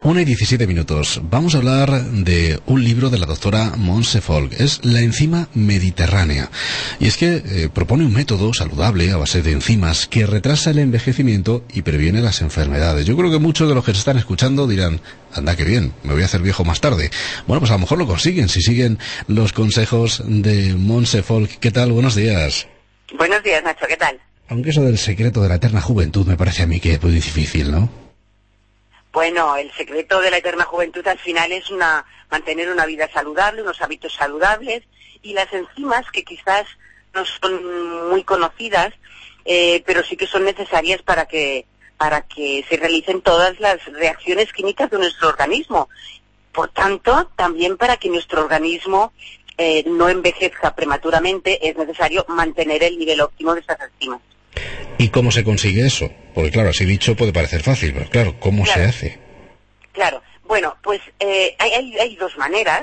1:17. Vamos a hablar de un libro de la doctora Montse Folch. Es la enzima mediterránea. Y es que propone un método saludable a base de enzimas que retrasa el envejecimiento y previene las enfermedades. Yo creo que muchos de los que se están escuchando dirán, anda que bien, me voy a hacer viejo más tarde. Bueno, pues a lo mejor lo consiguen si siguen los consejos de Montse Folch. ¿Qué tal? Buenos días. Buenos días, Nacho, ¿qué tal? Aunque eso del secreto de la eterna juventud me parece a mí que es muy difícil, ¿no? Bueno, el secreto de la eterna juventud al final es mantener una vida saludable, unos hábitos saludables, y las enzimas que quizás no son muy conocidas, pero sí que son necesarias para que se realicen todas las reacciones químicas de nuestro organismo. Por tanto, también para que nuestro organismo no envejezca prematuramente, es necesario mantener el nivel óptimo de estas enzimas. ¿Y cómo se consigue eso? Porque claro, así dicho puede parecer fácil, pero claro, ¿cómo se hace? Claro, bueno, pues hay dos maneras,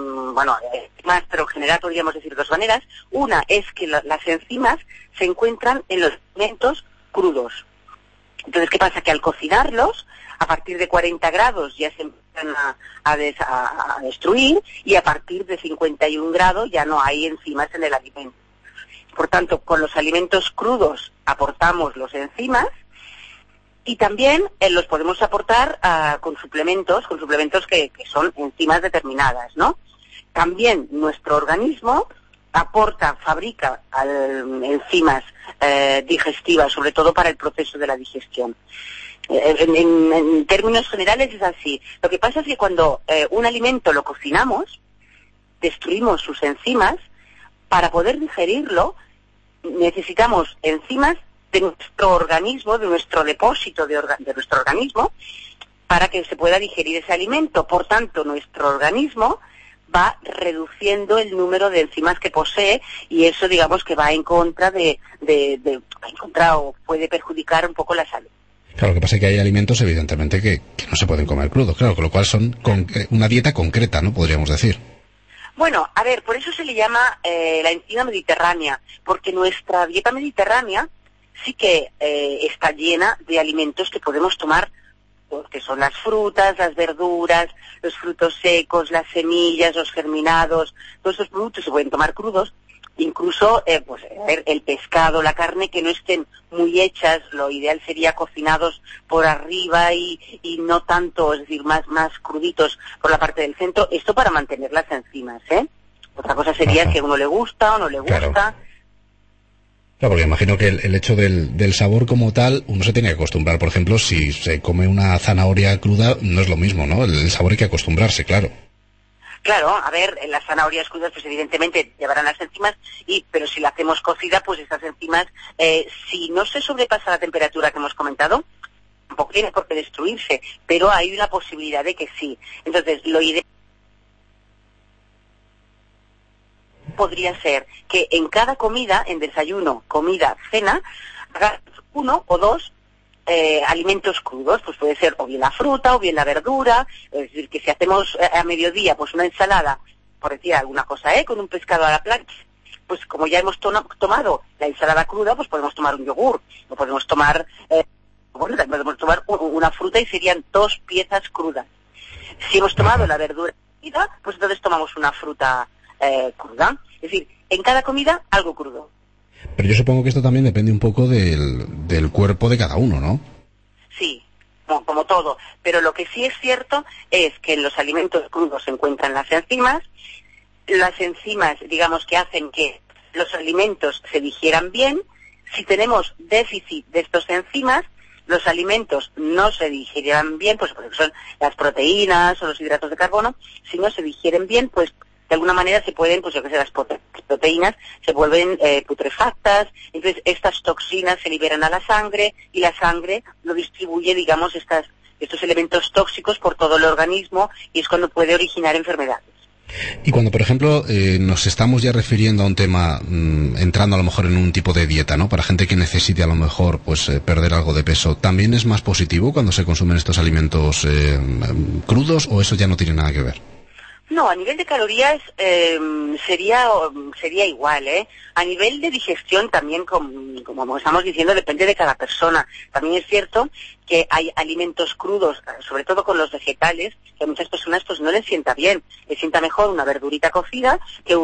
más, pero en general podríamos decir dos maneras. Una es que las enzimas se encuentran en los alimentos crudos. Entonces, ¿qué pasa? Que al cocinarlos, a partir de 40 grados ya se empiezan a destruir, y a partir de 51 grados ya no hay enzimas en el alimento. Por tanto, con los alimentos crudos aportamos los enzimas, y también los podemos aportar con suplementos que son enzimas determinadas, ¿no? También nuestro organismo fabrica enzimas digestivas, sobre todo para el proceso de la digestión. En términos generales es así. Lo que pasa es que cuando un alimento lo cocinamos, destruimos sus enzimas. Para poder digerirlo, necesitamos enzimas de nuestro organismo, de nuestro depósito de nuestro organismo, para que se pueda digerir ese alimento. Por tanto, nuestro organismo va reduciendo el número de enzimas que posee, y eso, digamos, que va en contra o puede perjudicar un poco la salud. Claro, lo que pasa es que hay alimentos, evidentemente, que no se pueden comer crudos, claro, con lo cual son una dieta concreta, ¿no? Podríamos decir. Bueno, a ver, por eso se le llama la enzima mediterránea, porque nuestra dieta mediterránea sí que está llena de alimentos que podemos tomar, que son las frutas, las verduras, los frutos secos, las semillas, los germinados. Todos esos productos se pueden tomar crudos. Incluso el pescado, la carne, que no estén muy hechas, lo ideal sería cocinados por arriba y no tanto, es decir, más cruditos por la parte del centro. Esto para mantener las enzimas, ¿eh? Otra cosa sería que a uno le gusta o no le gusta. Claro, porque imagino que el hecho del sabor como tal, uno se tiene que acostumbrar. Por ejemplo, si se come una zanahoria cruda, no es lo mismo, ¿no? El sabor hay que acostumbrarse, claro. Claro, a ver, en las zanahorias crudas pues evidentemente llevarán las enzimas, pero si la hacemos cocida, pues estas enzimas, si no se sobrepasa la temperatura que hemos comentado, tampoco tiene por qué destruirse, pero hay una posibilidad de que sí. Entonces, lo ideal podría ser que en cada comida, en desayuno, comida, cena, hagas uno o dos alimentos crudos. Pues puede ser o bien la fruta o bien la verdura. Es decir, que si hacemos a mediodía pues una ensalada, por decir alguna cosa, con un pescado a la plancha, pues como ya hemos tomado la ensalada cruda, pues podemos tomar un yogur, o podemos tomar una fruta, y serían 2 piezas crudas. Si hemos tomado la verdura cruda, pues entonces tomamos una fruta cruda. Es decir, en cada comida algo crudo. Pero yo supongo que esto también depende un poco del cuerpo de cada uno, ¿no? Sí, como todo. Pero lo que sí es cierto es que en los alimentos crudos se encuentran las enzimas, digamos, que hacen que los alimentos se digieran bien. Si tenemos déficit de estas enzimas, los alimentos no se digerirán bien, pues porque son las proteínas o los hidratos de carbono. Si no se digieren bien, pues de alguna manera se pueden, pues las proteínas se vuelven putrefactas. Entonces estas toxinas se liberan a la sangre, y la sangre lo distribuye, digamos, estos elementos tóxicos por todo el organismo, y es cuando puede originar enfermedades. Y cuando, por ejemplo, nos estamos ya refiriendo a un tema, entrando a lo mejor en un tipo de dieta, ¿no? Para gente que necesite a lo mejor pues perder algo de peso, ¿también es más positivo cuando se consumen estos alimentos crudos, o eso ya no tiene nada que ver? No, a nivel de calorías sería igual, ¿eh? A nivel de digestión también, como estamos diciendo, depende de cada persona. También es cierto que hay alimentos crudos, sobre todo con los vegetales, que a muchas personas pues no les sienta bien. Les sienta mejor una verdurita cocida que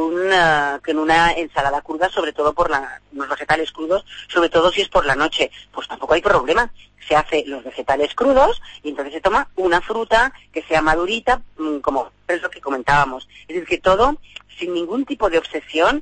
en una ensalada cruda, sobre todo por unos vegetales crudos, sobre todo si es por la noche. Pues tampoco hay problema. Se hace los vegetales crudos y entonces se toma una fruta que sea madurita, como es lo que comentábamos. Es decir, que todo sin ningún tipo de obsesión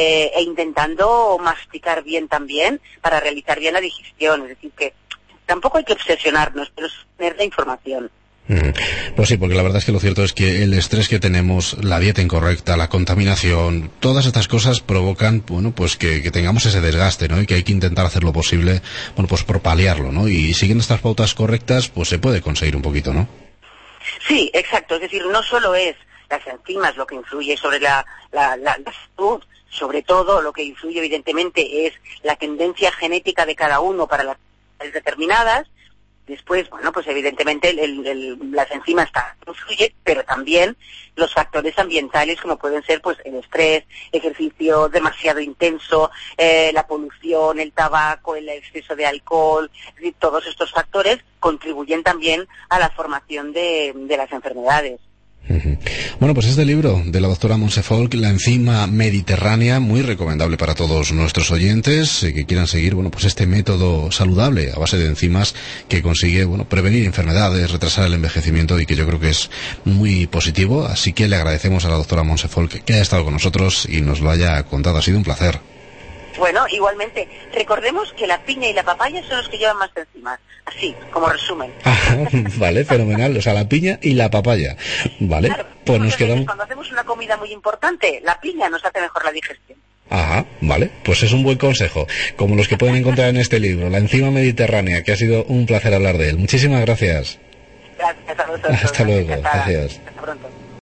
e intentando masticar bien también para realizar bien la digestión. Es decir, que tampoco hay que obsesionarnos, pero es tener la información. Pues sí, porque la verdad es que lo cierto es que el estrés que tenemos, la dieta incorrecta, la contaminación, todas estas cosas provocan, bueno, pues que tengamos ese desgaste, ¿no? Y que hay que intentar hacer lo posible, bueno, pues por paliarlo, ¿no? Y siguiendo estas pautas correctas, pues se puede conseguir un poquito, ¿no? Sí, exacto. Es decir, no solo es las enzimas lo que influye sobre la salud, sobre todo lo que influye evidentemente es la tendencia genética de cada uno para las determinadas. Después, bueno, pues evidentemente las enzimas influyen, pero también los factores ambientales como pueden ser pues el estrés, ejercicio demasiado intenso, la polución, el tabaco, el exceso de alcohol, es decir, todos estos factores contribuyen también a la formación de las enfermedades. Bueno, pues este libro de la doctora Montse Folch, La enzima mediterránea, muy recomendable para todos nuestros oyentes que quieran seguir, bueno, pues este método saludable a base de enzimas que consigue, bueno, prevenir enfermedades, retrasar el envejecimiento y que yo creo que es muy positivo. Así que le agradecemos a la doctora Montse Folch que haya estado con nosotros y nos lo haya contado. Ha sido un placer. Bueno, igualmente, recordemos que la piña y la papaya son los que llevan más enzimas, así, como resumen. Vale, fenomenal, o sea, la piña y la papaya. Vale, claro, pues nos quedamos... Cuando hacemos una comida muy importante, la piña nos hace mejor la digestión. Ajá, vale, pues es un buen consejo, como los que pueden encontrar en este libro, La enzima mediterránea, que ha sido un placer hablar de él. Muchísimas gracias. Gracias a vosotros. Hasta luego, gracias. Hasta pronto.